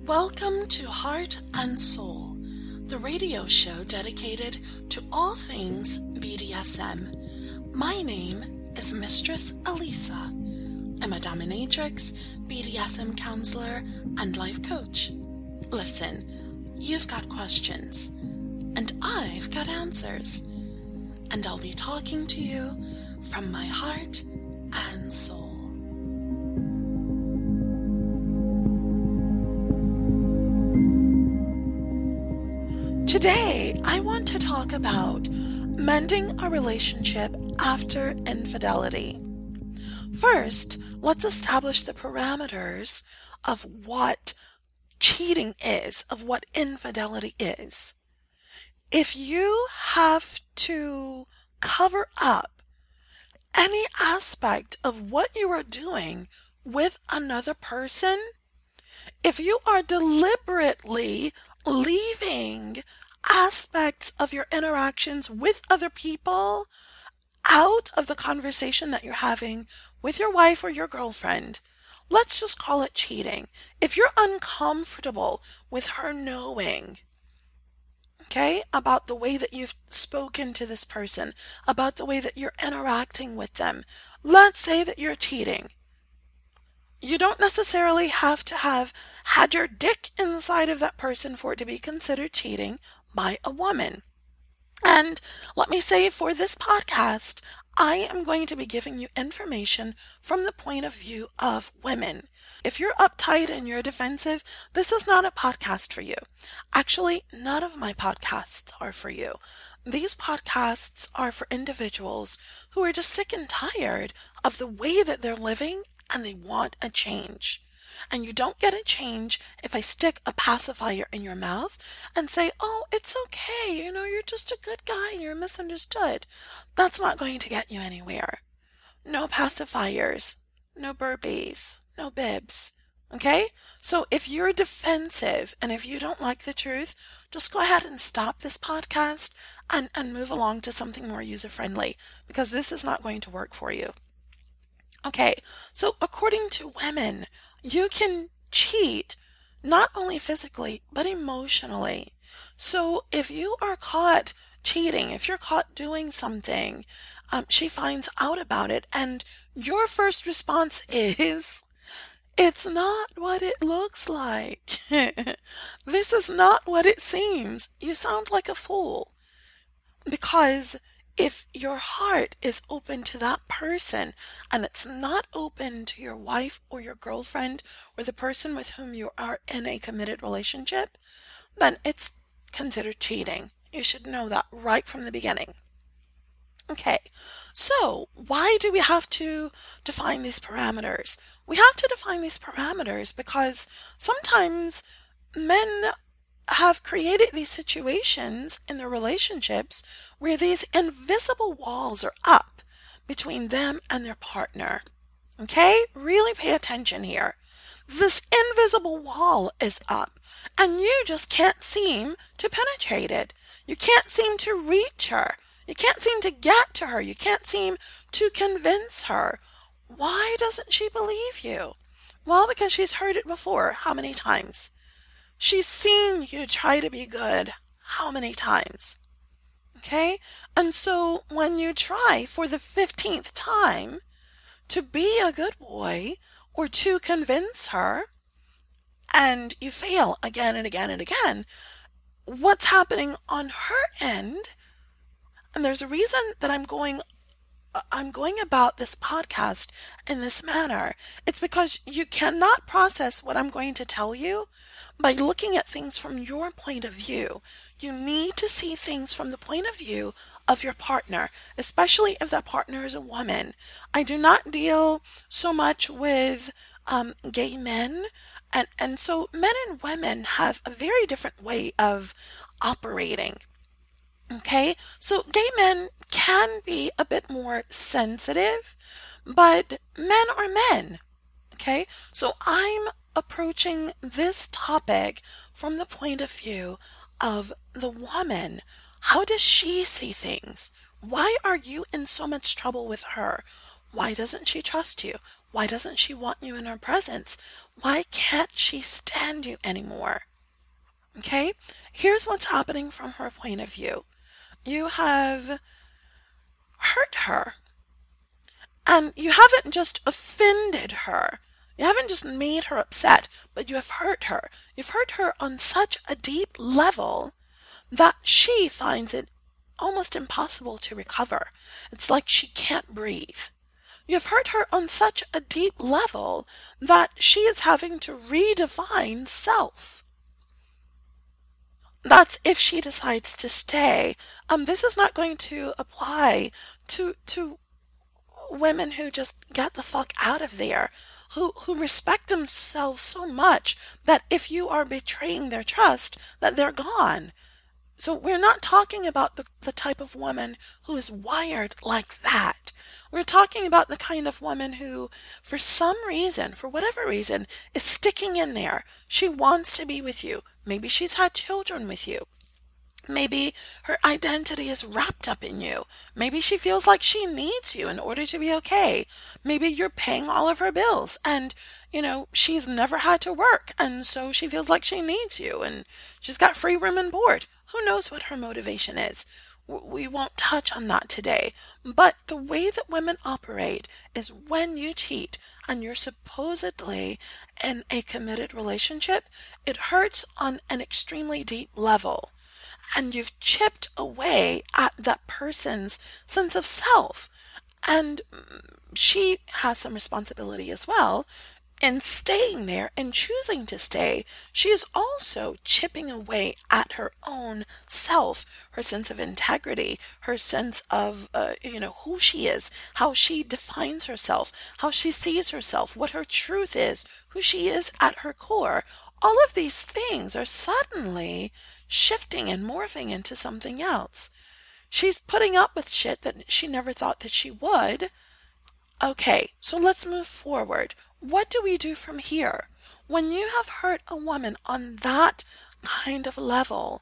Welcome to Heart and Soul, the radio show dedicated to all things BDSM. My name is Mistress Elisa. I'm a dominatrix, BDSM counselor, and life coach. Listen, you've got questions, and I've got answers, and I'll be talking to you from my heart and soul. Today, I want to talk about mending a relationship after infidelity. First, let's establish the parameters of what cheating is, of what infidelity is. If you have to cover up any aspect of what you are doing with another person, if you are deliberately leaving aspects of your interactions with other people out of the conversation that you're having with your wife or your girlfriend, let's just call it cheating. If you're uncomfortable with her knowing, okay, about the way that you've spoken to this person, about the way that you're interacting with them, let's say that you're cheating. You don't necessarily have to have had your dick inside of that person for it to be considered cheating by a woman. And let me say, for this podcast, I am going to be giving you information from the point of view of women. If you're uptight and you're defensive, this is not a podcast for you. Actually, none of my podcasts are for you. These podcasts are for individuals who are just sick and tired of the way that they're living and they want a change. And you don't get a change if I stick a pacifier in your mouth and say, oh, it's okay, you're just a good guy, you're misunderstood. That's not going to get you anywhere. No pacifiers, no burpees, no bibs, okay? So if you're defensive and if you don't like the truth, just go ahead and stop this podcast and move along to something more user-friendly, because this is not going to work for you. Okay, so according to women, you can cheat not only physically, but emotionally. So if you are caught cheating, if you're caught doing something, she finds out about it, and your first response is, it's not what it looks like. This is not what it seems. You sound like a fool. Because if your heart is open to that person and it's not open to your wife or your girlfriend or the person with whom you are in a committed relationship, then it's considered cheating. You should know that right from the beginning. Okay, so why do we have to define these parameters? We have to define these parameters because sometimes men have created these situations in their relationships where these invisible walls are up between them and their partner. Okay? Really pay attention here. This invisible wall is up, and you just can't seem to penetrate it. You can't seem to reach her. You can't seem to get to her. You can't seem to convince her. Why doesn't she believe you? Well, because she's heard it before. How many times? She's seen you try to be good how many times? Okay? And so when you try for the 15th time to be a good boy or to convince her and you fail again and again and again, what's happening on her end, and there's a reason that I'm going about this podcast in this manner. It's because you cannot process what I'm going to tell you by looking at things from your point of view. You need to see things from the point of view of your partner, especially if that partner is a woman. I do not deal so much with gay men, and so men and women have a very different way of operating. Okay, so gay men can be a bit more sensitive, but men are men. Okay, so I'm approaching this topic from the point of view of the woman. How does she see things? Why are you in so much trouble with her? Why doesn't she trust you? Why doesn't she want you in her presence? Why can't she stand you anymore? Okay? Here's what's happening from her point of view. You have hurt her, and you haven't just offended her. You haven't just made her upset, but you have hurt her. You've hurt her on such a deep level that she finds it almost impossible to recover. It's like she can't breathe. You've hurt her on such a deep level that she is having to redefine self. That's if she decides to stay. This is not going to apply to women who just get the fuck out of there, who respect themselves so much that if you are betraying their trust, that they're gone. So we're not talking about the type of woman who is wired like that. We're talking about the kind of woman who, for some reason, for whatever reason, is sticking in there. She wants to be with you. Maybe she's had children with you. Maybe her identity is wrapped up in you. Maybe she feels like she needs you in order to be okay. Maybe you're paying all of her bills and, she's never had to work and so she feels like she needs you and she's got free room and board. Who knows what her motivation is? We won't touch on that today. But the way that women operate is when you cheat and you're supposedly in a committed relationship, it hurts on an extremely deep level. And you've chipped away at that person's sense of self. And she has some responsibility as well in staying there and choosing to stay. She is also chipping away at her own self, her sense of integrity, her sense of, who she is, how she defines herself, how she sees herself, what her truth is, who she is at her core. All of these things are suddenly shifting and morphing into something else. She's putting up with shit that she never thought that she would. Okay, so let's move forward. What do we do from here? When you have hurt a woman on that kind of level,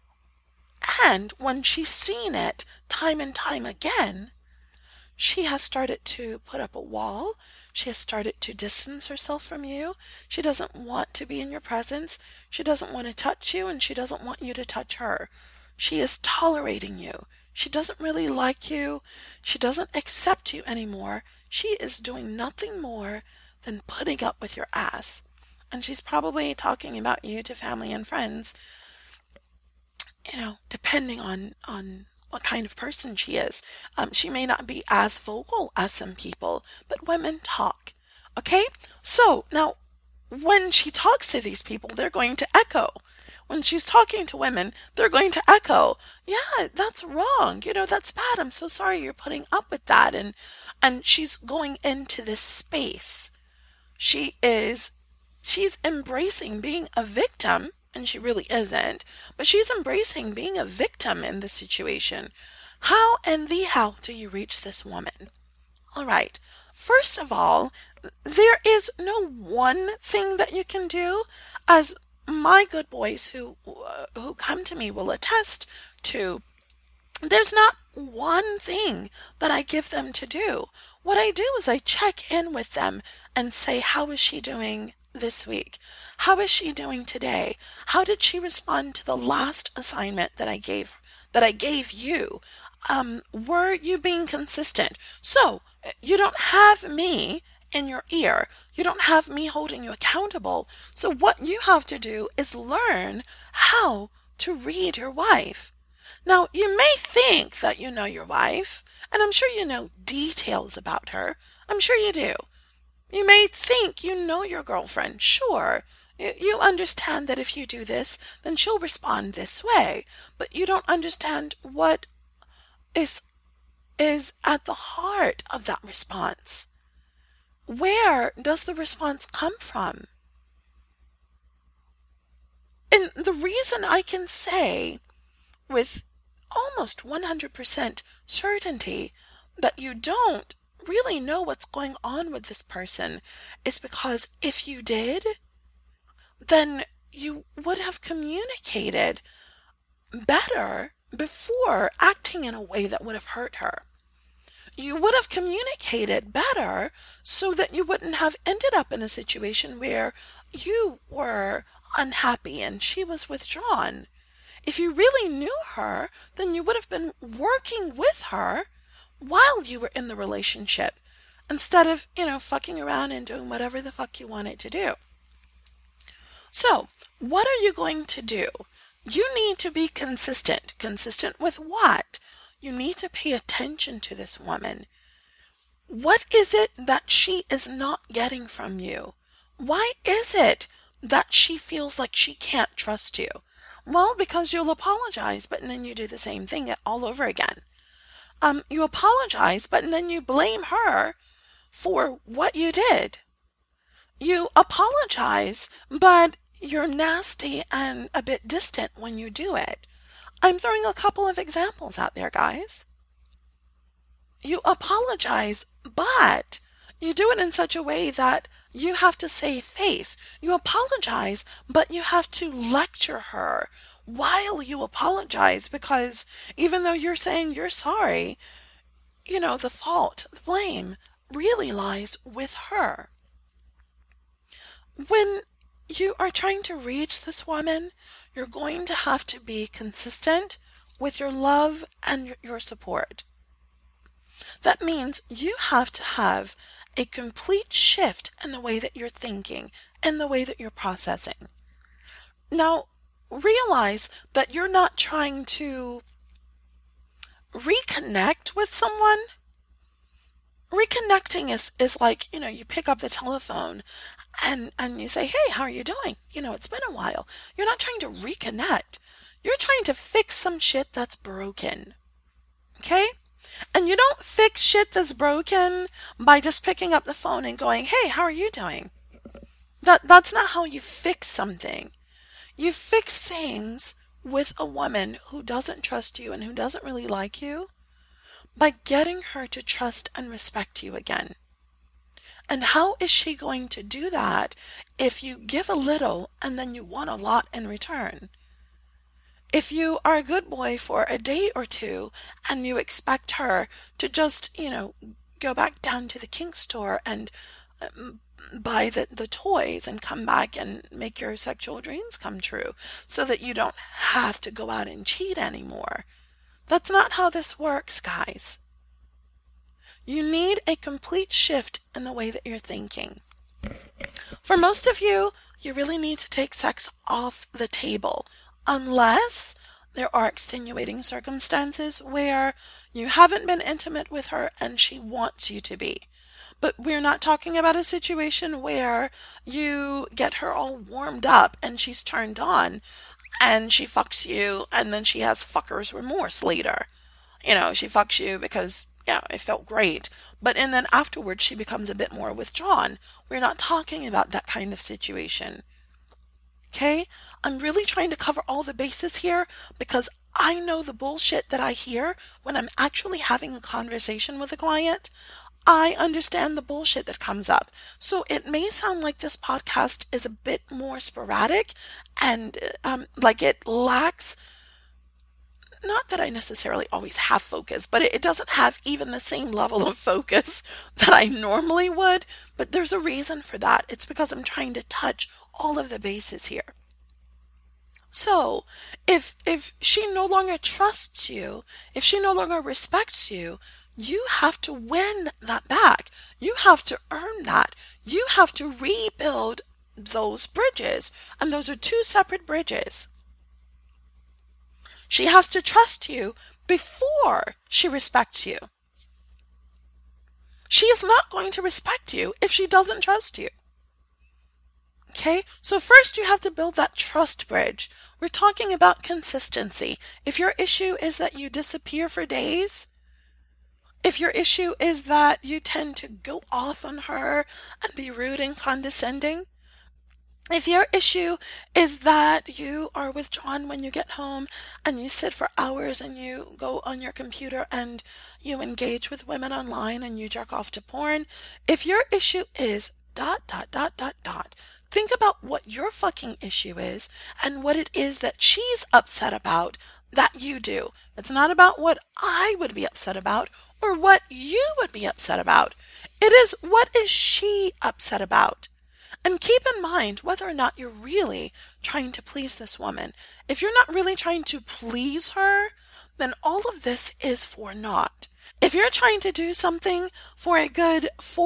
and when she's seen it time and time again, she has started to put up a wall. She has started to distance herself from you. She doesn't want to be in your presence. She doesn't want to touch you, and she doesn't want you to touch her. She is tolerating you. She doesn't really like you. She doesn't accept you anymore. She is doing nothing more than putting up with your ass. And she's probably talking about you to family and friends, depending on what kind of person she is. She may not be as vocal as some people, but women talk. Okay? So, now, when she talks to these people, they're going to echo. When she's talking to women, they're going to echo, yeah, that's wrong. That's bad. I'm so sorry you're putting up with that. And she's going into this space. She's embracing being a victim, and she really isn't, but she's embracing being a victim in this situation. How do you reach this woman? All right. First of all, there is no one thing that you can do, as my good boys who come to me will attest to. There's not one thing that I give them to do. What I do is I check in with them and say, how is she doing this week? How is she doing today? How did she respond to the last assignment that I gave you? Were you being consistent? So you don't have me in your ear. You don't have me holding you accountable. So what you have to do is learn how to read your wife. Now, you may think that you know your wife, and I'm sure you know details about her. I'm sure you do. You may think you know your girlfriend. Sure, you understand that if you do this, then she'll respond this way. But you don't understand what is at the heart of that response. Where does the response come from? And the reason I can say with almost 100% certainty that you don't really know what's going on with this person is because if you did, then you would have communicated better before acting in a way that would have hurt her. You would have communicated better so that you wouldn't have ended up in a situation where you were unhappy and she was withdrawn. If you really knew her, then you would have been working with her while you were in the relationship instead of, fucking around and doing whatever the fuck you wanted to do. So, what are you going to do? You need to be consistent. Consistent with what? You need to pay attention to this woman. What is it that she is not getting from you? Why is it that she feels like she can't trust you? Well, because you'll apologize, but then you do the same thing all over again. You apologize, but then you blame her for what you did. You apologize, but you're nasty and a bit distant when you do it. I'm throwing a couple of examples out there, guys. You apologize, but you do it in such a way that you have to save face. You apologize, but you have to lecture her while you apologize because even though you're saying you're sorry, the fault, the blame really lies with her. When you are trying to reach this woman, you're going to have to be consistent with your love and your support. That means you have to have a complete shift in the way that you're thinking and the way that you're processing. Now, realize that you're not trying to reconnect with someone. Reconnecting is like, you pick up the telephone and you say, hey, how are you doing? It's been a while. You're not trying to reconnect. You're trying to fix some shit that's broken. Okay? And you don't fix shit that's broken by just picking up the phone and going, hey, how are you doing? That's not how you fix something. You fix things with a woman who doesn't trust you and who doesn't really like you by getting her to trust and respect you again. And how is she going to do that if you give a little and then you want a lot in return? If you are a good boy for a day or two and you expect her to just, go back down to the kink store and buy the toys and come back and make your sexual dreams come true so that you don't have to go out and cheat anymore. That's not how this works, guys. You need a complete shift in the way that you're thinking. For most of you, you really need to take sex off the table, unless there are extenuating circumstances where you haven't been intimate with her and she wants you to be. But we're not talking about a situation where you get her all warmed up and she's turned on and she fucks you and then she has fucker's remorse later. She fucks you because, it felt great. And then afterwards she becomes a bit more withdrawn. We're not talking about that kind of situation. Okay? I'm really trying to cover all the bases here because I know the bullshit that I hear when I'm actually having a conversation with a client. I understand the bullshit that comes up. So it may sound like this podcast is a bit more sporadic and like it lacks, not that I necessarily always have focus, but it doesn't have even the same level of focus that I normally would. But there's a reason for that. It's because I'm trying to touch all of the bases here. So if she no longer trusts you, if she no longer respects you, you have to win that back. You have to earn that. You have to rebuild those bridges. And those are two separate bridges. She has to trust you before she respects you. She is not going to respect you if she doesn't trust you. Okay, so first you have to build that trust bridge. We're talking about consistency. If your issue is that you disappear for days, if your issue is that you tend to go off on her and be rude and condescending, if your issue is that you are withdrawn when you get home and you sit for hours and you go on your computer and you engage with women online and you jerk off to porn, if your issue is ... think about what your fucking issue is and what it is that she's upset about that you do. It's not about what I would be upset about or what you would be upset about. It is what is she upset about. And keep in mind whether or not you're really trying to please this woman. If you're not really trying to please her, then all of this is for naught. If you're trying to do something for a good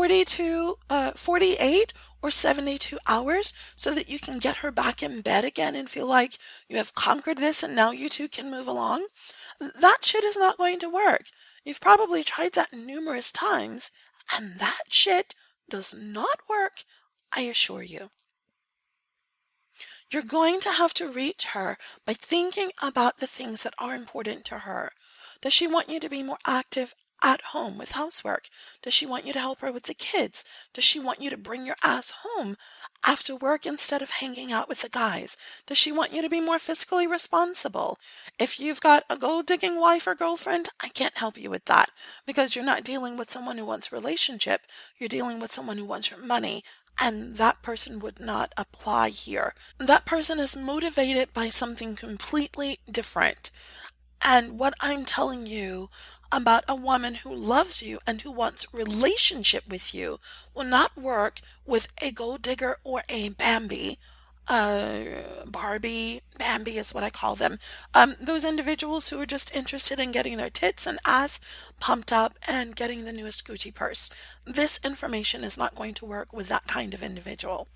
48 or 72 hours so that you can get her back in bed again and feel like you have conquered this and now you two can move along, that shit is not going to work. You've probably tried that numerous times, and that shit does not work, I assure you. You're going to have to reach her by thinking about the things that are important to her. Does she want you to be more active at home with housework? Does she want you to help her with the kids? Does she want you to bring your ass home after work instead of hanging out with the guys? Does she want you to be more fiscally responsible? If you've got a gold-digging wife or girlfriend, I can't help you with that because you're not dealing with someone who wants a relationship. You're dealing with someone who wants your money. And that person would not apply here. That person is motivated by something completely different. And what I'm telling you about a woman who loves you and who wants relationship with you will not work with a gold digger or a Bambi. Barbie, Bambi is what I call them. Those individuals who are just interested in getting their tits and ass pumped up and getting the newest Gucci purse. This information is not going to work with that kind of individual.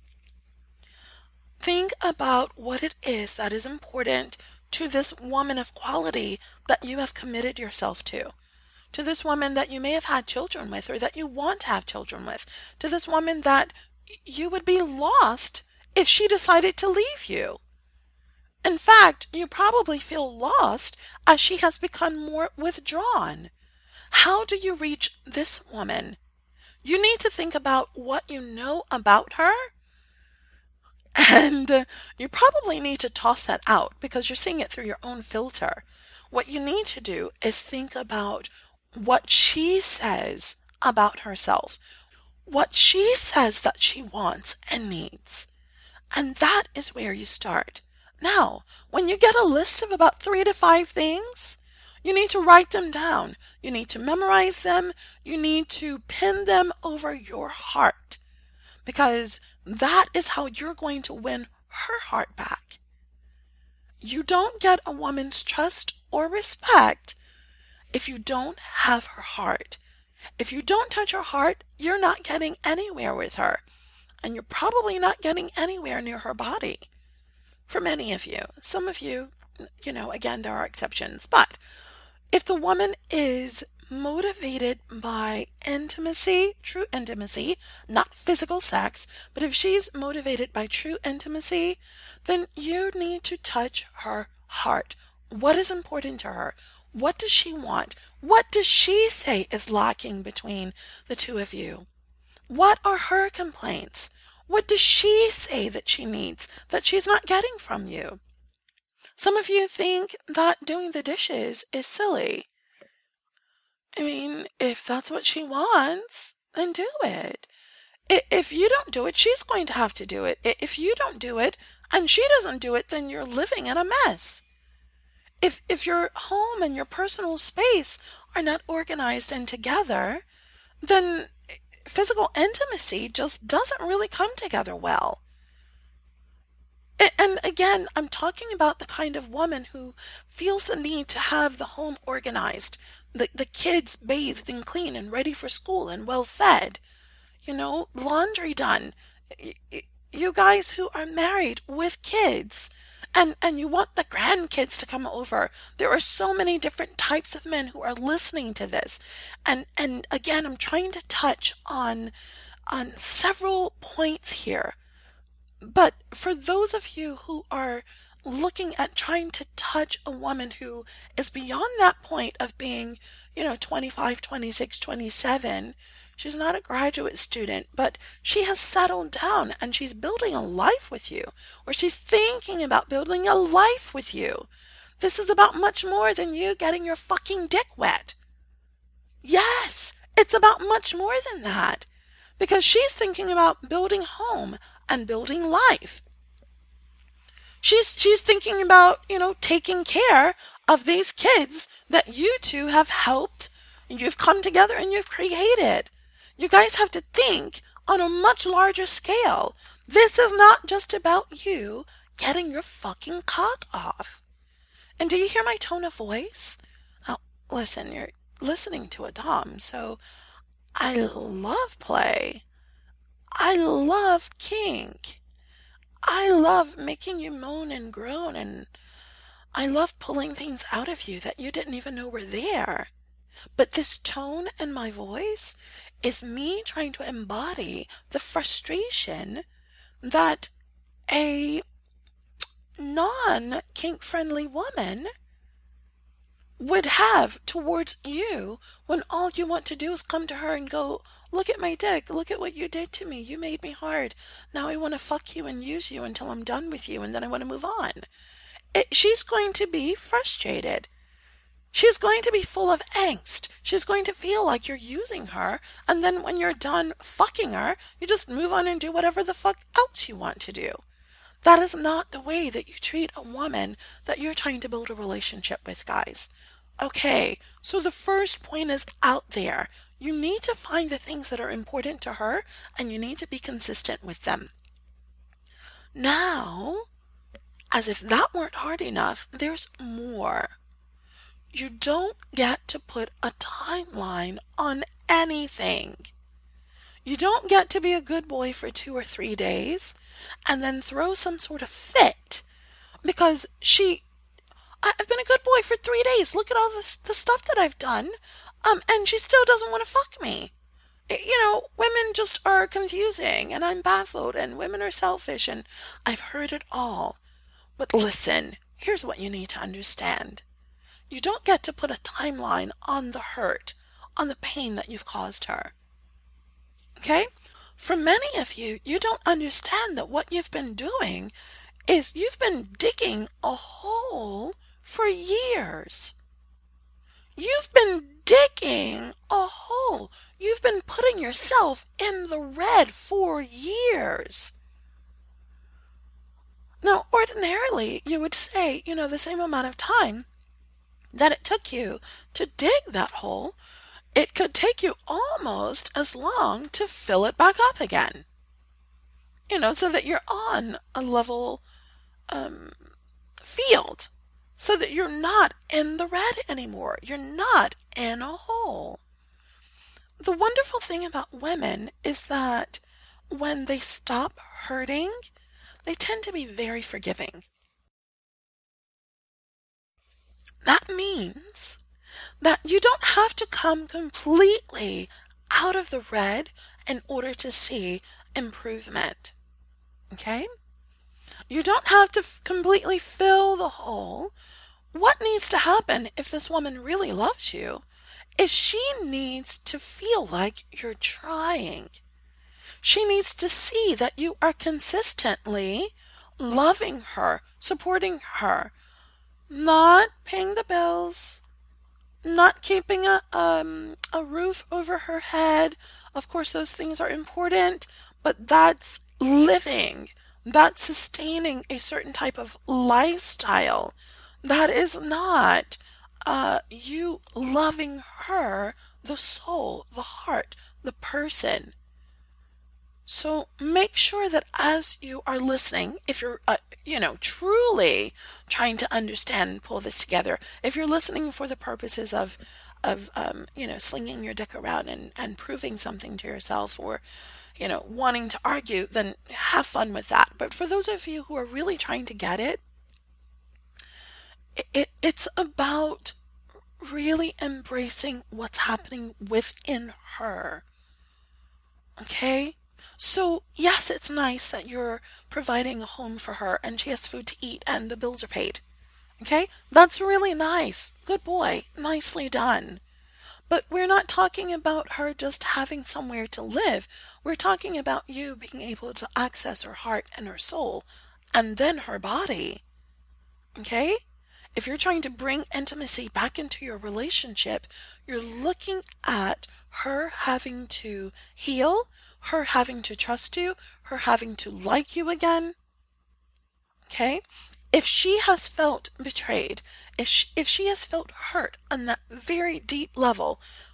Think about what it is that is important to this woman of quality that you have committed yourself to this woman that you may have had children with or that you want to have children with, to this woman that you would be lost if she decided to leave you. In fact, you probably feel lost as she has become more withdrawn. How do you reach this woman? You need to think about what you know about her, and you probably need to toss that out because you're seeing it through your own filter. What you need to do is think about what she says about herself, what she says that she wants and needs. And that is where you start. Now, when you get a list of about 3 to 5 things, you need to write them down. You need to memorize them. You need to pin them over your heart, because that is how you're going to win her heart back. You don't get a woman's trust or respect if you don't have her heart. If you don't touch her heart, you're not getting anywhere with her. And you're probably not getting anywhere near her body. For many of you. Some of you, again, there are exceptions. But if the woman is motivated by intimacy, true intimacy, not physical sex, but if she's motivated by true intimacy, then you need to touch her heart. What is important to her? What does she want? What does she say is lacking between the two of you? What are her complaints? What does she say that she needs that she's not getting from you? Some of you think that doing the dishes is silly. I mean, if that's what she wants, then do it. If you don't do it, she's going to have to do it. If you don't do it and she doesn't do it, then you're living in a mess. If your home and your personal space are not organized and together, then physical intimacy just doesn't really come together well. And again, I'm talking about the kind of woman who feels the need to have the home organized, the kids bathed and clean and ready for school and well fed, laundry done. You guys who are married with kids, and you want the grandkids to come over. There are so many different types of men who are listening to this. And again, I'm trying to touch on several points here. But for those of you who are looking at trying to touch a woman who is beyond that point of being, 25, 26, 27, she's not a graduate student, but she has settled down and she's building a life with you, or she's thinking about building a life with you. This is about much more than you getting your fucking dick wet. Yes, it's about much more than that, because she's thinking about building home and building life. She's thinking about, taking care of these kids that you two have helped You've come together and you've created. You guys have to think on a much larger scale. This is not just about you getting your fucking cock off. And do you hear my tone of voice? Now, listen, you're listening to a Dom, so I love play. I love kink. I love making you moan and groan, and I love pulling things out of you that you didn't even know were there. But this tone in my voice is me trying to embody the frustration that a non-kink friendly woman would have towards you when all you want to do is come to her and go, look at my dick, look at what you did to me, you made me hard, now I want to fuck you and use you until I'm done with you and then I want to move on. She's going to be frustrated. She's going to be full of angst. She's going to feel like you're using her, and then when you're done fucking her, you just move on and do whatever the fuck else you want to do. That is not the way that you treat a woman that you're trying to build a relationship with, guys. Okay, so the first point is out there. You need to find the things that are important to her, and you need to be consistent with them. Now, as if that weren't hard enough, there's more. You don't get to put a timeline on anything. You don't get to be a good boy for 2 or 3 days and then throw some sort of fit because I've been a good boy for 3 days. Look at all the stuff that I've done. And she still doesn't want to fuck me. Women just are confusing and I'm baffled and women are selfish and I've heard it all. But listen, here's what you need to understand. You don't get to put a timeline on the hurt, on the pain that you've caused her. Okay? For many of you, you don't understand that what you've been doing is you've been digging a hole for years. You've been digging a hole. You've been putting yourself in the red for years. Now, ordinarily, you would say, the same amount of time that it took you to dig that hole, it could take you almost as long to fill it back up again. So that you're on a level field, so that you're not in the red anymore. You're not in a hole. The wonderful thing about women is that when they stop hurting, they tend to be very forgiving. That means that you don't have to come completely out of the red in order to see improvement. Okay? You don't have to completely fill the hole. What needs to happen if this woman really loves you is she needs to feel like you're trying. She needs to see that you are consistently loving her, supporting her, not paying the bills, not keeping a roof over her head. Of course, those things are important, but that's living. That's sustaining a certain type of lifestyle. That is not you loving her, the soul, the heart, the person. So make sure that as you are listening, if you're, truly trying to understand and pull this together, if you're listening for the purposes of slinging your dick around and proving something to yourself or, wanting to argue, then have fun with that. But for those of you who are really trying to get it, it's about really embracing what's happening within her. Okay? So, yes, it's nice that you're providing a home for her and she has food to eat and the bills are paid. Okay? That's really nice. Good boy. Nicely done. But we're not talking about her just having somewhere to live. We're talking about you being able to access her heart and her soul and then her body. Okay? If you're trying to bring intimacy back into your relationship, you're looking at her having to heal, her having to trust you, her having to like you again. Okay? If she has felt betrayed, if she has felt hurt on that very deep level,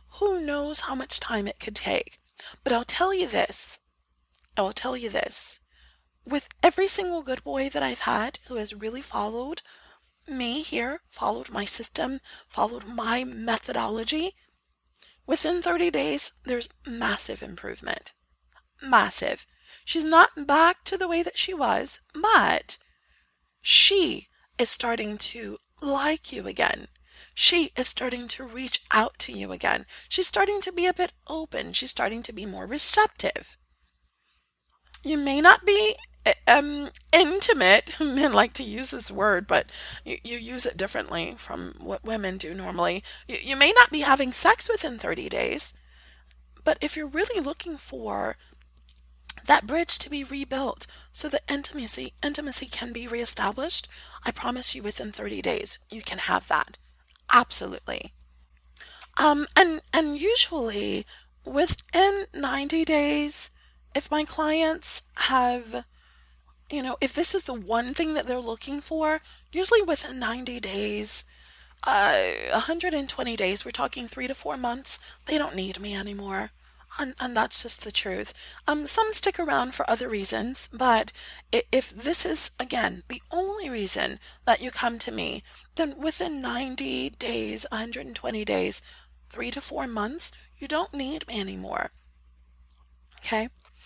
Who knows how much time it could take? But I'll tell you this. I will tell you this. With every single good boy that I've had who has really followed me here, followed my system, followed my methodology, within 30 days, there's massive improvement. Massive. She's not back to the way that she was, but she is starting to like you again. She is starting to reach out to you again. She's starting to be a bit open. She's starting to be more receptive. You may not be intimate. Men like to use this word, but you use it differently from what women do normally. You may not be having sex within 30 days, but if you're really looking for that bridge to be rebuilt so that intimacy can be reestablished, I promise you within 30 days you can have that. Absolutely. And usually within 90 days, if my clients have, if this is the one thing that they're looking for, usually within 90 days, 120 days, we're talking 3 to 4 months, they don't need me anymore. And that's just the truth. Some stick around for other reasons, but if this is, again, the only reason that you come to me, then within 90 days, 120 days, 3 to 4 months, you don't need me anymore. Okay?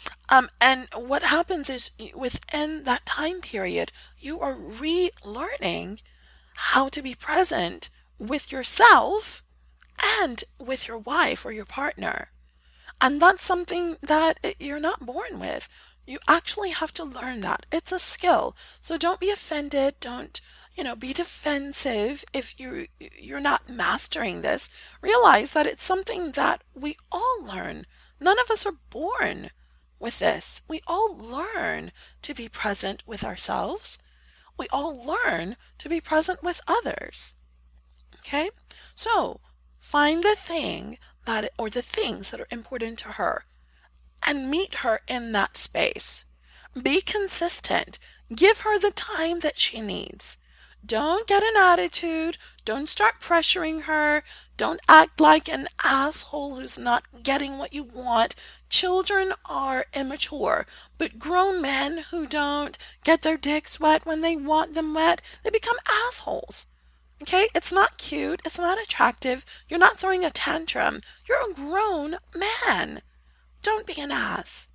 And what happens is within that time period, you are relearning how to be present with yourself and with your wife or your partner. And that's something that you're not born with. You actually have to learn that. It's a skill. So don't be offended. Don't, be defensive if you're not mastering this. Realize that it's something that we all learn. None of us are born with this. We all learn to be present with ourselves. We all learn to be present with others. Okay? So find the thing or the things that are important to her and meet her in that space. Be consistent. Give her the time that she needs. Don't get an attitude. Don't start pressuring her. Don't act like an asshole who's not getting what you want. Children are immature, but grown men who don't get their dicks wet when they want them wet, they become assholes. Okay? It's not cute. It's not attractive. You're not throwing a tantrum. You're a grown man. Don't be an ass.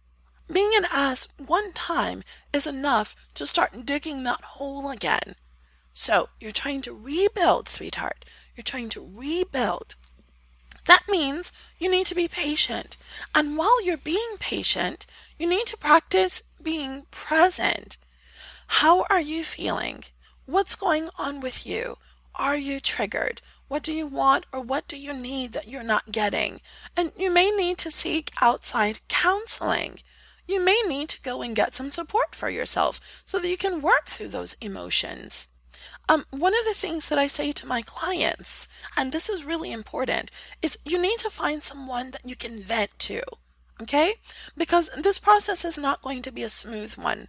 Being an ass one time is enough to start digging that hole again. So, you're trying to rebuild, sweetheart. You're trying to rebuild. That means you need to be patient. And while you're being patient, you need to practice being present. How are you feeling? What's going on with you? Are you triggered? What do you want or what do you need that you're not getting? And you may need to seek outside counseling. You may need to go and get some support for yourself so that you can work through those emotions. One of the things that I say to my clients, and this is really important, is you need to find someone that you can vent to. Okay? Because this process is not going to be a smooth one.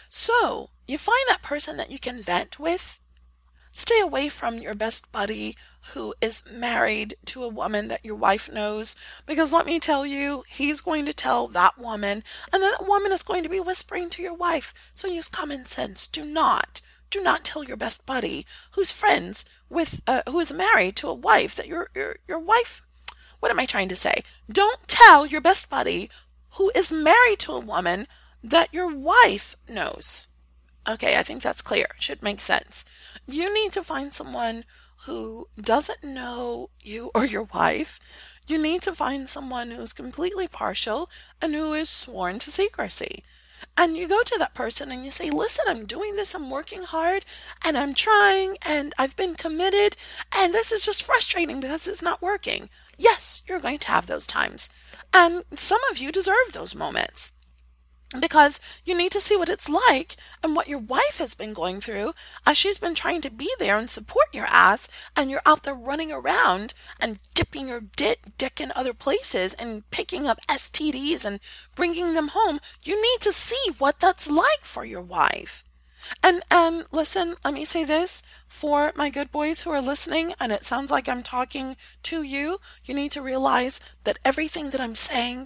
So, you find that person that you can vent with. Stay away from your best buddy who is married to a woman that your wife knows, because let me tell you, he's going to tell that woman, and that woman is going to be whispering to your wife. So use common sense. Do not tell your best buddy who's friends with, who is married to a wife that your wife. What am I trying to say? Don't tell your best buddy who is married to a woman that your wife knows. Okay, I think that's clear. Should make sense. You need to find someone who doesn't know you or your wife. You need to find someone who's completely partial and who is sworn to secrecy. And you go to that person and you say, listen, I'm doing this, I'm working hard, and I'm trying, and I've been committed, and this is just frustrating because it's not working. Yes, you're going to have those times. And some of you deserve those moments. Because you need to see what it's like and what your wife has been going through as she's been trying to be there and support your ass, and you're out there running around and dipping your dick in other places and picking up STDs and bringing them home. You need to see what that's like for your wife. And listen, let me say this for my good boys who are listening, and it sounds like I'm talking to you. You need to realize that everything that I'm saying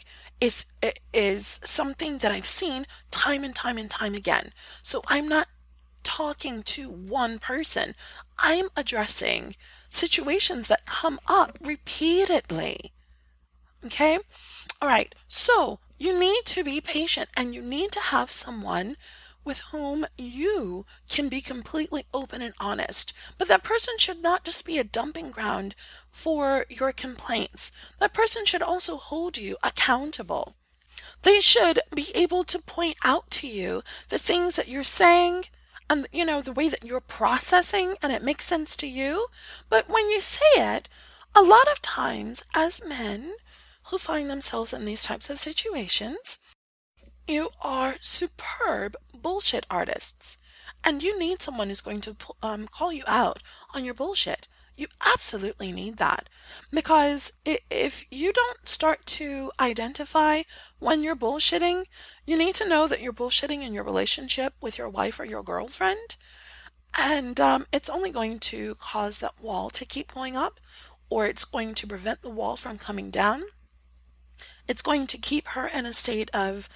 is something that I've seen time and time and time again. So I'm not talking to one person. I'm addressing situations that come up repeatedly. Okay? All right. So you need to be patient and you need to have someone with whom you can be completely open and honest. But that person should not just be a dumping ground for your complaints. That person should also hold you accountable. They should be able to point out to you the things that you're saying and the way that you're processing and it makes sense to you. But when you say it, a lot of times as men who find themselves in these types of situations, you are superb bullshit artists, and you need someone who's going to call you out on your bullshit. You absolutely need that because if you don't start to identify when you're bullshitting, you need to know that you're bullshitting in your relationship with your wife or your girlfriend, and it's only going to cause that wall to keep going up, or it's going to prevent the wall from coming down. It's going to keep her in a state of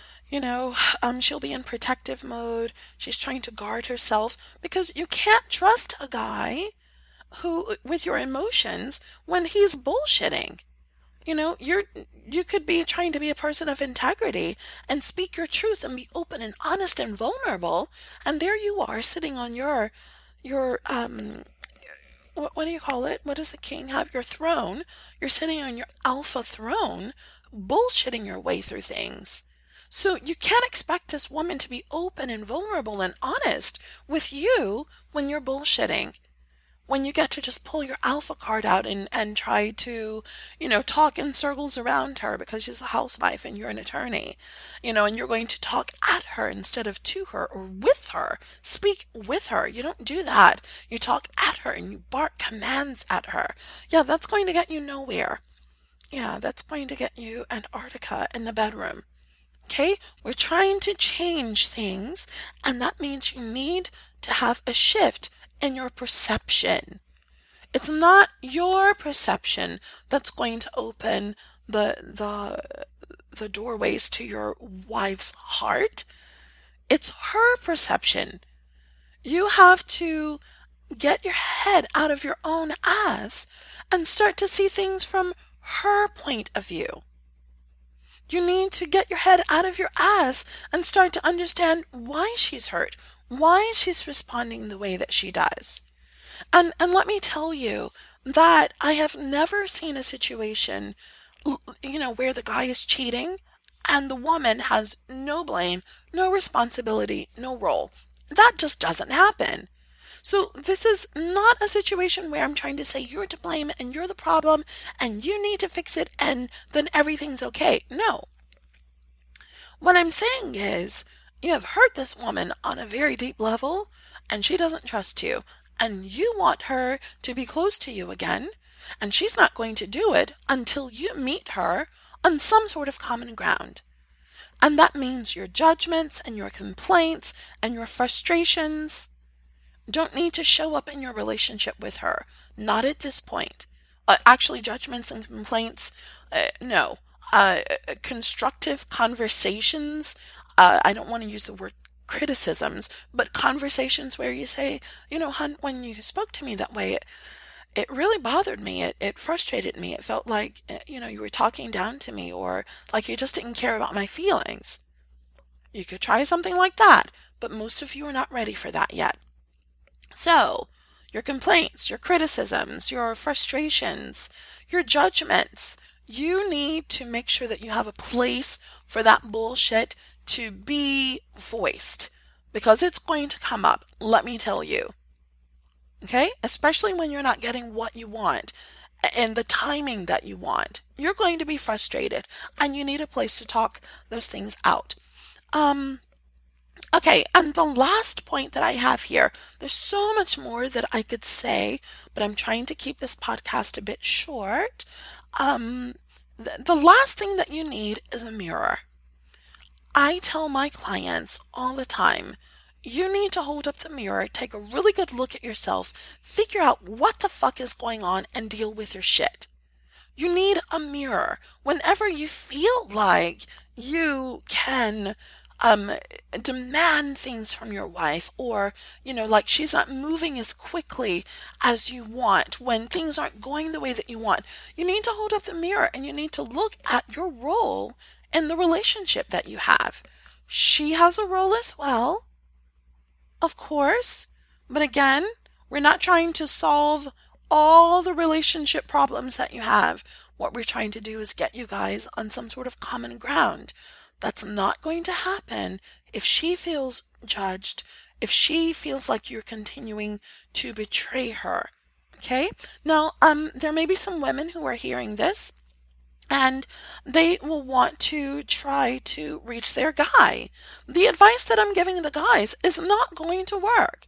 she'll be in protective mode. She's trying to guard herself because you can't trust a guy who, with your emotions, when he's bullshitting. You could be trying to be a person of integrity and speak your truth and be open and honest and vulnerable, and there you are sitting on your what do you call it? What does the king have? Your throne. You're sitting on your alpha throne, bullshitting your way through things. So you can't expect this woman to be open and vulnerable and honest with you when you're bullshitting. When you get to just pull your alpha card out and try to, talk in circles around her because she's a housewife and you're an attorney, and you're going to talk at her instead of to her or with her. Speak with her. You don't do that. You talk at her and you bark commands at her. Yeah, that's going to get you nowhere. Yeah, that's going to get you Antarctica in the bedroom. Okay? We're trying to change things, and that means you need to have a shift in your perception. It's not your perception that's going to open the doorways to your wife's heart. It's her perception. You have to get your head out of your own ass and start to see things from her point of view. You need to get your head out of your ass and start to understand why she's hurt, why she's responding the way that she does. And let me tell you that I have never seen a situation, where the guy is cheating and the woman has no blame, no responsibility, no role. That just doesn't happen. So this is not a situation where I'm trying to say you're to blame and you're the problem and you need to fix it and then everything's okay. No. What I'm saying is you have hurt this woman on a very deep level and she doesn't trust you and you want her to be close to you again and she's not going to do it until you meet her on some sort of common ground. And that means your judgments and your complaints and your frustrations don't need to show up in your relationship with her. Not at this point. Actually, judgments and complaints, no. Constructive conversations, I don't want to use the word criticisms, but conversations where you say, hon, when you spoke to me that way, it really bothered me. It frustrated me. It felt like, you were talking down to me or like you just didn't care about my feelings. You could try something like that, but most of you are not ready for that yet. So, your complaints, your criticisms, your frustrations, your judgments, you need to make sure that you have a place for that bullshit to be voiced because it's going to come up, let me tell you. Okay? Especially when you're not getting what you want and the timing that you want. You're going to be frustrated and you need a place to talk those things out. Okay, and the last point that I have here, there's so much more that I could say, but I'm trying to keep this podcast a bit short. The last thing that you need is a mirror. I tell my clients all the time, you need to hold up the mirror, take a really good look at yourself, figure out what the fuck is going on, and deal with your shit. You need a mirror. Whenever you feel like you can demand things from your wife, or, like she's not moving as quickly as you want, when things aren't going the way that you want, you need to hold up the mirror and you need to look at your role in the relationship that you have. She has a role as well, of course, but again, we're not trying to solve all the relationship problems that you have. What we're trying to do is get you guys on some sort of common ground. That's not going to happen if she feels judged, if she feels like you're continuing to betray her. Okay? Now, there may be some women who are hearing this and they will want to try to reach their guy. The advice that I'm giving the guys is not going to work.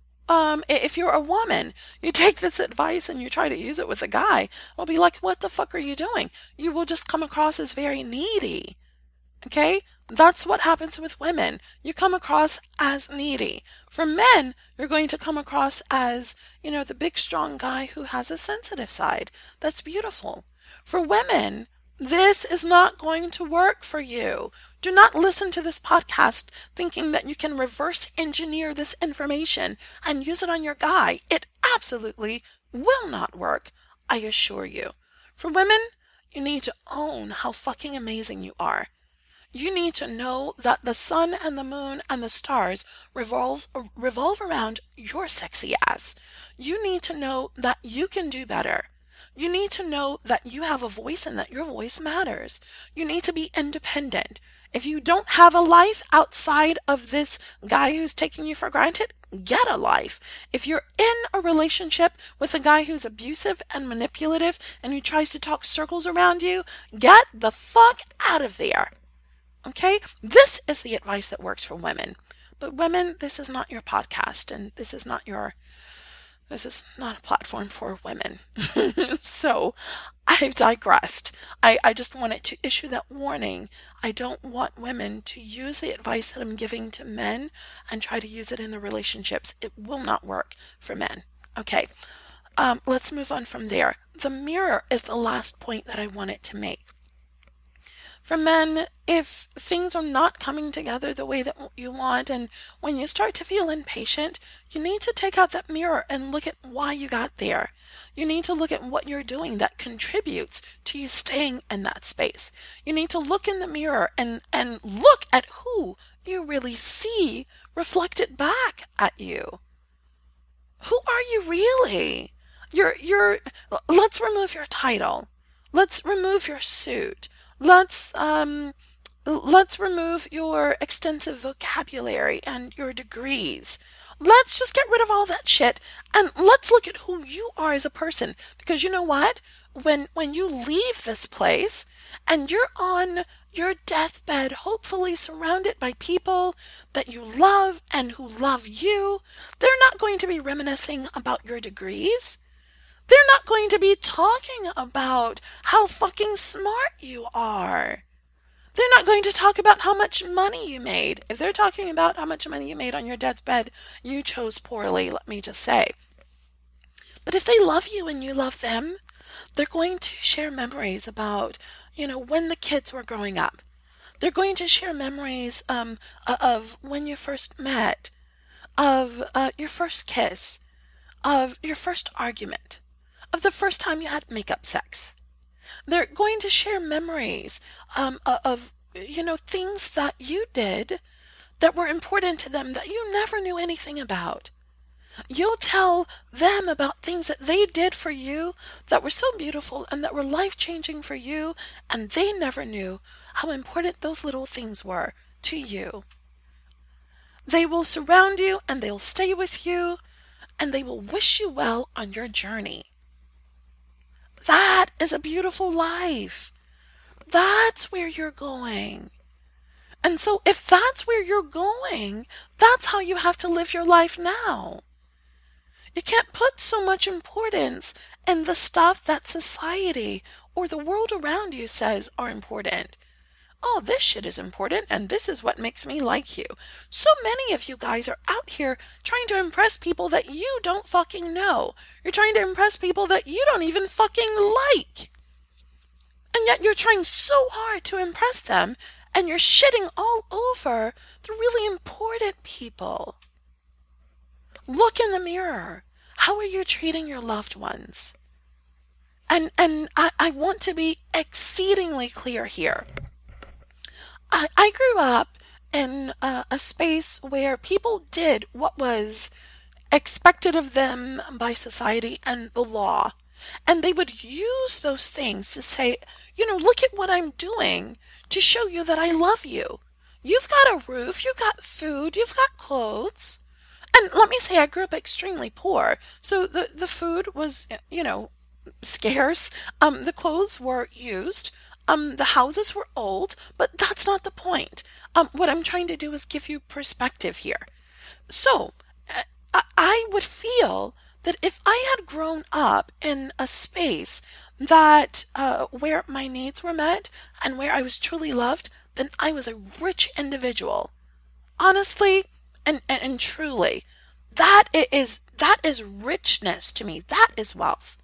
If you're a woman, you take this advice and you try to use it with a guy, it'll be like, what the fuck are you doing? You will just come across as very needy. Okay? That's what happens with women. You come across as needy. For men, you're going to come across as, the big strong guy who has a sensitive side. That's beautiful. For women, this is not going to work for you. Do not listen to this podcast thinking that you can reverse engineer this information and use it on your guy. It absolutely will not work, I assure you. For women, you need to own how fucking amazing you are. You need to know that the sun and the moon and the stars revolve around your sexy ass. You need to know that you can do better. You need to know that you have a voice and that your voice matters. You need to be independent. If you don't have a life outside of this guy who's taking you for granted, get a life. If you're in a relationship with a guy who's abusive and manipulative and who tries to talk circles around you, get the fuck out of there. Okay? This is the advice that works for women. But women, this is not your podcast, and this is not a platform for women. So I've digressed. I just wanted to issue that warning. I don't want women to use the advice that I'm giving to men and try to use it in their relationships. It will not work for men. Okay. Let's move on from there. The mirror is the last point that I wanted to make. For men, if things are not coming together the way that you want, and when you start to feel impatient, you need to take out that mirror and look at why you got there. You need to look at what you're doing that contributes to you staying in that space. You need to look in the mirror and look at who you really see reflected back at you. Who are you really? Let's remove your title. Let's remove your suit. Let's remove your extensive vocabulary and your degrees. Let's just get rid of all that shit and let's look at who you are as a person. Because you know what? When you leave this place and you're on your deathbed, hopefully surrounded by people that you love and who love you, they're not going to be reminiscing about your degrees. They're not going to be talking about how fucking smart you are. They're not going to talk about how much money you made. If they're talking about how much money you made on your deathbed, you chose poorly, let me just say. But if they love you and you love them, they're going to share memories about, when the kids were growing up. They're going to share memories of when you first met, of your first kiss, of your first argument, of the first time you had makeup sex. They're going to share memories of things that you did that were important to them that you never knew anything about. You'll tell them about things that they did for you that were so beautiful and that were life-changing for you, and they never knew how important those little things were to you. They will surround you and they'll stay with you and they will wish you well on your journey. That is a beautiful life. That's where you're going. And so if that's where you're going, that's how you have to live your life now. You can't put so much importance in the stuff that society or the world around you says are important. oh, this shit is important and this is what makes me like you. So many of you guys are out here trying to impress people that you don't fucking know. You're trying to impress people that you don't even fucking like. And yet you're trying so hard to impress them and you're shitting all over the really important people. Look in the mirror. How are you treating your loved ones? And I want to be exceedingly clear here. I grew up in a space where people did what was expected of them by society and the law. And they would use those things to say, look at what I'm doing to show you that I love you. You've got a roof, you've got food, you've got clothes. And let me say, I grew up extremely poor. So the food was, scarce. The clothes were used. The houses were old, but that's not the point. What I'm trying to do is give you perspective here. So, I would feel that if I had grown up in a space that where my needs were met and where I was truly loved, then I was a rich individual. Honestly and truly, that is richness to me. That is wealth.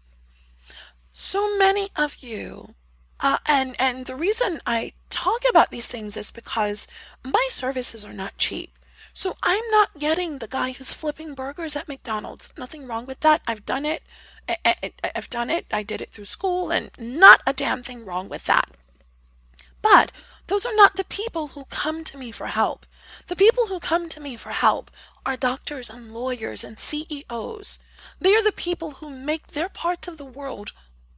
So many of you, and the reason I talk about these things is because my services are not cheap. So I'm not getting the guy who's flipping burgers at McDonald's. Nothing wrong with that. I've done it. I've done it. I did it through school, and not a damn thing wrong with that. But those are not the people who come to me for help. The people who come to me for help are doctors and lawyers and CEOs. They are the people who make their part of the world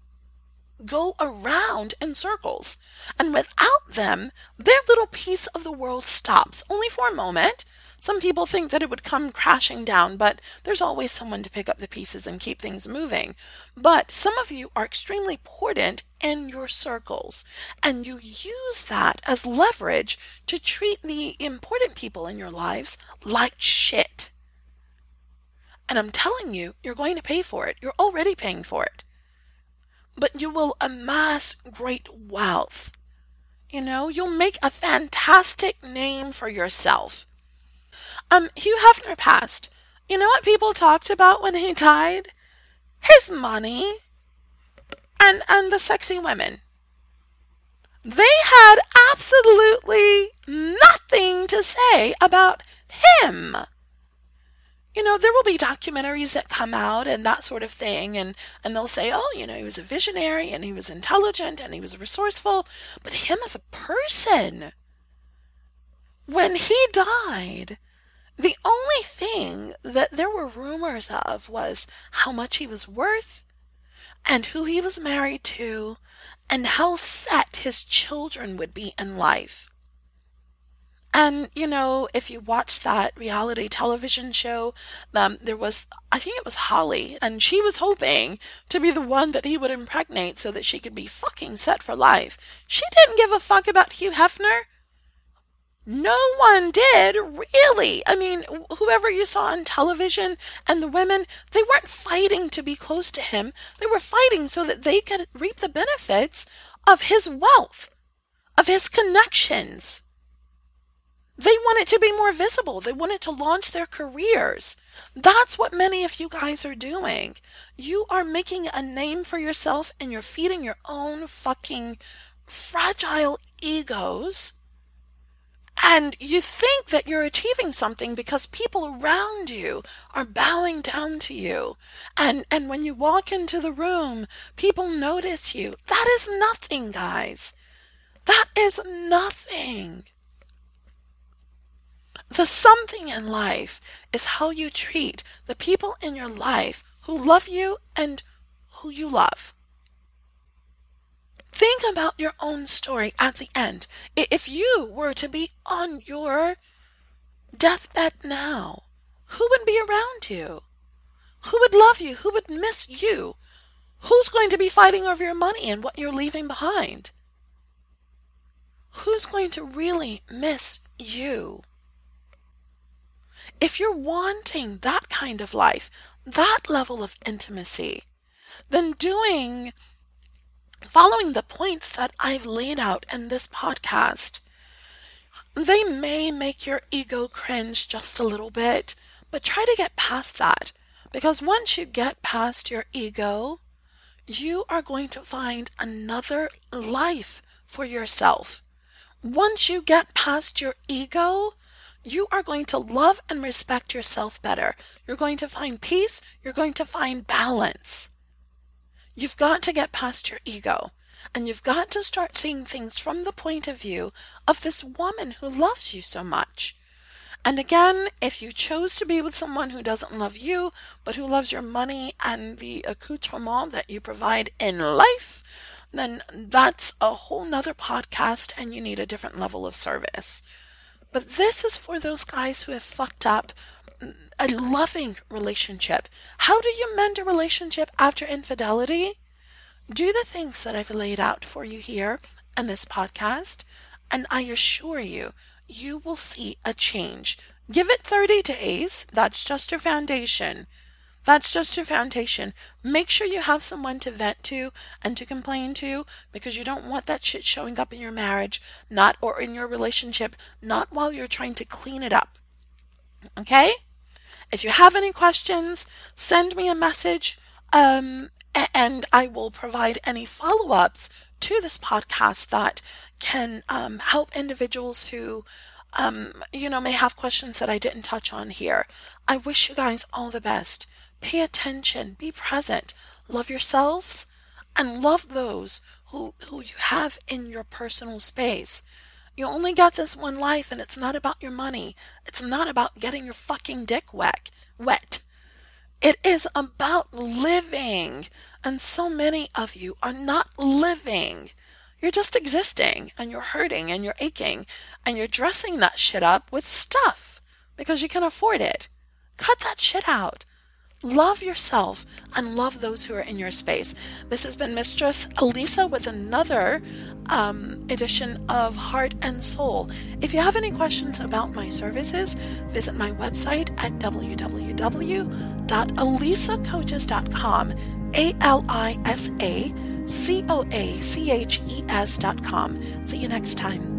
go around in circles. And without them, their little piece of the world stops, only for a moment. Some people think that it would come crashing down, but there's always someone to pick up the pieces and keep things moving. But some of you are extremely important in your circles, and you use that as leverage to treat the important people in your lives like shit. And I'm telling you, you're going to pay for it. You're already paying for it. But you will amass great wealth. You'll make a fantastic name for yourself. Hugh Hefner passed. You know what people talked about when he died? His money and the sexy women. They had absolutely nothing to say about him. There will be documentaries that come out and that sort of thing, and they'll say, oh, he was a visionary and he was intelligent and he was resourceful, but him as a person, when he died, the only thing that there were rumors of was how much he was worth and who he was married to and how set his children would be in life. And, if you watch that reality television show, there was, I think it was Holly, and she was hoping to be the one that he would impregnate so that she could be fucking set for life. She didn't give a fuck about Hugh Hefner. No one did, really. I mean, whoever you saw on television and the women, they weren't fighting to be close to him. They were fighting so that they could reap the benefits of his wealth, of his connections. They wanted to be more visible. They wanted to launch their careers. That's what many of you guys are doing. You are making a name for yourself and you're feeding your own fucking fragile egos. And you think that you're achieving something because people around you are bowing down to you. And when you walk into the room, people notice you. That is nothing, guys. That is nothing. The something in life is how you treat the people in your life who love you and who you love. Think about your own story at the end. If you were to be on your deathbed now, who would be around you? Who would love you? Who would miss you? Who's going to be fighting over your money and what you're leaving behind? Who's going to really miss you? If you're wanting that kind of life, that level of intimacy, then doing following the points that I've laid out in this podcast, they may make your ego cringe just a little bit, but try to get past that. Because once you get past your ego, you are going to find another life for yourself. Once you get past your ego, you are going to love and respect yourself better. You're going to find peace. You're going to find balance. You've got to get past your ego. And you've got to start seeing things from the point of view of this woman who loves you so much. And again, if you chose to be with someone who doesn't love you, but who loves your money and the accoutrement that you provide in life, then that's a whole nother podcast and you need a different level of service. But this is for those guys who have fucked up a loving relationship. How do you mend a relationship after infidelity? Do the things that I've laid out for you here in this podcast, and I assure you, you will see a change. Give it 30 days. That's just your foundation. That's just your foundation. Make sure you have someone to vent to and to complain to, because you don't want that shit showing up in your marriage, or in your relationship, not while you're trying to clean it up. Okay? If you have any questions, send me a message, and I will provide any follow-ups to this podcast that can help individuals who may have questions that I didn't touch on here. I wish you guys all the best. Pay attention, be present, love yourselves, and love those who you have in your personal space. You only got this one life, and it's not about your money. It's not about getting your fucking dick wet. It is about living, and so many of you are not living. You're just existing, and you're hurting, and you're aching, and you're dressing that shit up with stuff because you can afford it. Cut that shit out. Love yourself and love those who are in your space. This has been Mistress Elisa with another edition of Heart and Soul. If you have any questions about my services, visit my website at www.alisacoaches.com, ALISACOACHES.com. See you next time.